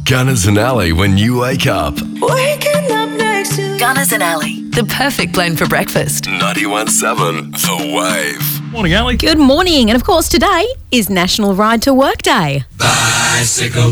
Gunners and Alley when you wake up. Waking up next to you. Gunners and Alley, the perfect blend for breakfast. 91.7 The Wave. Morning, Ali. Good morning. And of course, today is National Ride to Work Day. Bicycle,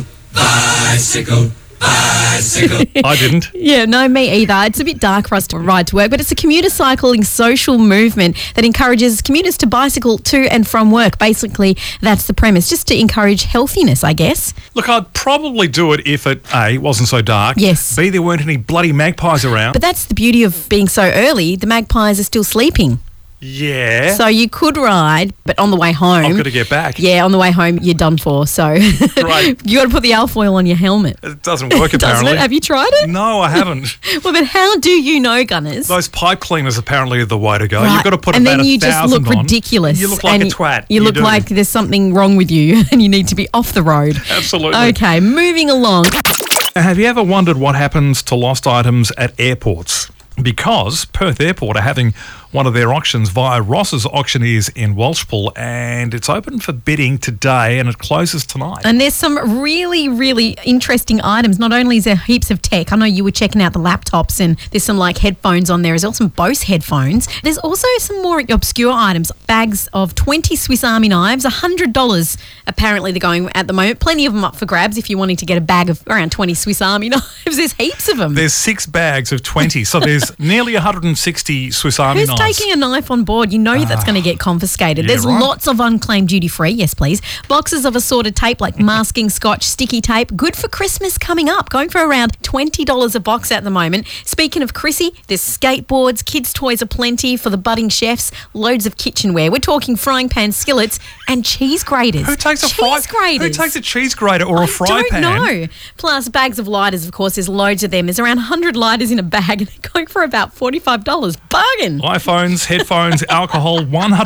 bicycle, bicycle. I didn't. Yeah, no, me either. It's a bit dark for us to ride to work, but it's a commuter cycling social movement that encourages commuters to bicycle to and from work. Basically, that's the premise, just to encourage healthiness, I guess. Look, I'd probably do it if it, A, wasn't so dark. Yes. B, there weren't any bloody magpies around. But that's the beauty of being so early. The magpies are still sleeping. Yeah. So you could ride, but on the way home... I've got to get back. Yeah, on the way home, you're done for. So Right. you got to put the alfoil on your helmet. It doesn't work, Doesn't apparently. it? Have you tried it? No, I haven't. Well, but how do you know, Gunners? Those pipe cleaners apparently are the way to go. Right. You've got to put and about then you just 1,000 look on. ridiculous. You look like and a twat. You look do. like there's something wrong with you and you need to be off the road. Absolutely. Okay, moving along. Have you ever wondered what happens to lost items at airports? Because Perth Airport are having one of their auctions via Ross's Auctioneers in Welshpool, and it's open for bidding today and it closes tonight. And there's some really, really interesting items. Not only is there heaps of tech, I know you were checking out the laptops and there's some like headphones on there as well, some Bose headphones. There's also some more obscure items, bags of 20 Swiss Army knives, $100 apparently they're going at the moment. Plenty of them up for grabs if you're wanting to get a bag of around 20 Swiss Army knives. There's heaps of them. There's 6 bags of 20, so there's nearly 160 Swiss Army Who's knives. taking a knife on board? You know that's going to get confiscated. yeah, There's right. lots of unclaimed duty-free, yes please. Boxes of assorted tape like masking, scotch, sticky tape. Good for Christmas coming up. Going for around $20 a box at the moment. Speaking of Chrissy, there's skateboards, kids' toys aplenty for the budding chefs, loads of kitchenware. We're talking frying pan skillets and cheese graters. Who takes a cheese grater or a fry pan? I don't know. Plus bags of lighters, of course. There's loads of them. There's around 100 lighters in a bag and they're going for about $45. Bargain. iPhones, headphones, alcohol,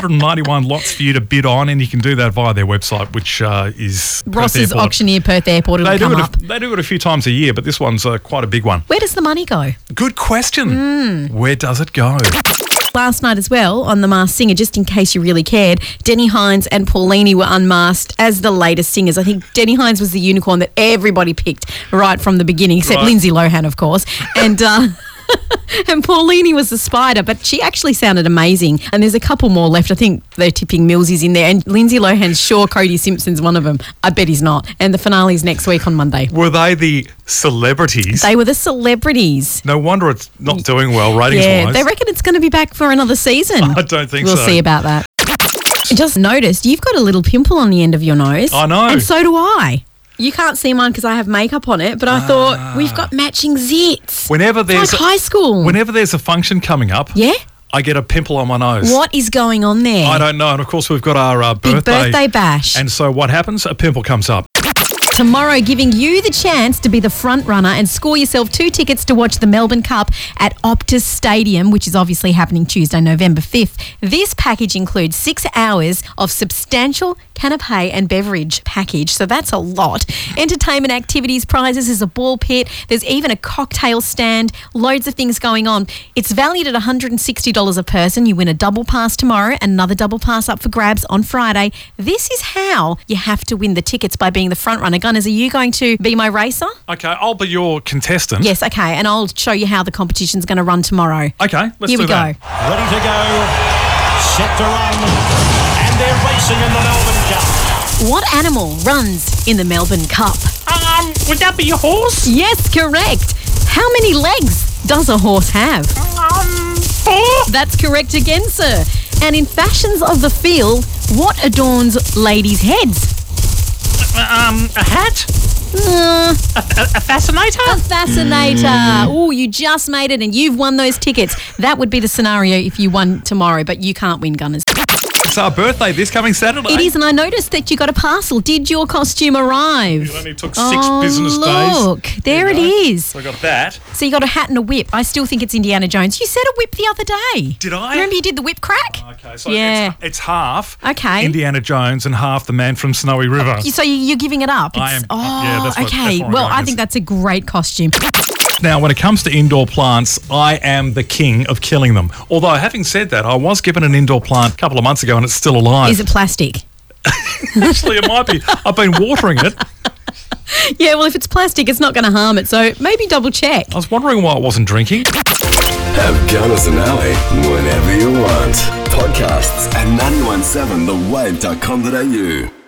191 lots for you to bid on, and you can do that via their website, which is Ross's Auctioneer Perth Airport. It'll come up. They do it a few times a year, but this one's quite a big one. Where does the money go? Good question. Hmm. Where does it go? Last night as well, on The Masked Singer, just in case you really cared, Denny Hines and Paulini were unmasked as the latest singers. I think Denny Hines was the unicorn that everybody picked right from the beginning, except Right. Lindsay Lohan, of course. And and Paulini was the spider, but she actually sounded amazing. And there's a couple more left. I think they're tipping Millsy's in there. And Lindsay Lohan's sure Cody Simpson's one of them. I bet he's not. And the finale's next week on Monday. Were they the celebrities? They were the celebrities. No wonder it's not doing well ratings-wise. Yeah, they reckon it's going to be back for another season. I don't think We'll so. see about that. I just noticed you've got a little pimple on the end of your nose. I know. And so do I. You can't see mine because I have makeup on it, but I thought we've got matching zits. Whenever It's there's like high school. Whenever there's a function coming up, Yeah? I get a pimple on my nose. What is going on there? I don't know. And of course, we've got our Big birthday bash. And so what happens? A pimple comes up. Tomorrow, giving you the chance to be the front runner and score yourself 2 tickets to watch the Melbourne Cup at Optus Stadium, which is obviously happening Tuesday, November 5th. This package includes 6 hours of substantial canapé and beverage package, so that's a lot. Entertainment activities, prizes, there's a ball pit, there's even a cocktail stand, loads of things going on. It's valued at $160 a person. You win a double pass tomorrow and another double pass up for grabs on Friday. This is how you have to win the tickets, by being the front runner. Gunners, are you going to be my racer? Okay, I'll be your contestant. Yes, okay, and I'll show you how the competition's going to run tomorrow. Okay, let's Here do we that. go. Ready to go, set to run, and they're racing in the Melbourne Cup. What animal runs in the Melbourne Cup? Would that be a horse? Yes, correct. How many legs does a horse have? 4? That's correct again, sir. And in fashions of the field, what adorns ladies' heads? A hat? A fascinator? A fascinator. Oh, you just made it and you've won those tickets. That would be the scenario if you won tomorrow, but you can't win, Gunners. It's our birthday this coming Saturday. It is, and I noticed that you got a parcel. Did your costume arrive? It only took 6 business days. Look, there it you go. is. So I got that. So you got a hat and a whip. I still think it's Indiana Jones. You said a whip the other day. Did I? Remember you did the whip crack? Okay, so Yeah. it's half Okay. Indiana Jones and half the man from Snowy River. So you're giving it up? I am. Oh, Yeah, that's what- okay. that's what I'm Well, going I with. think that's a great costume. Now, when it comes to indoor plants, I am the king of killing them. Although, having said that, I was given an indoor plant a couple of months ago and it's still alive. Is it plastic? Actually, it might be. I've been watering it. Yeah, well, if it's plastic, it's not going to harm it. So maybe double check. I was wondering why it wasn't drinking. Have Gunners and Ali whenever you want. Podcasts at 917thewave.com.au.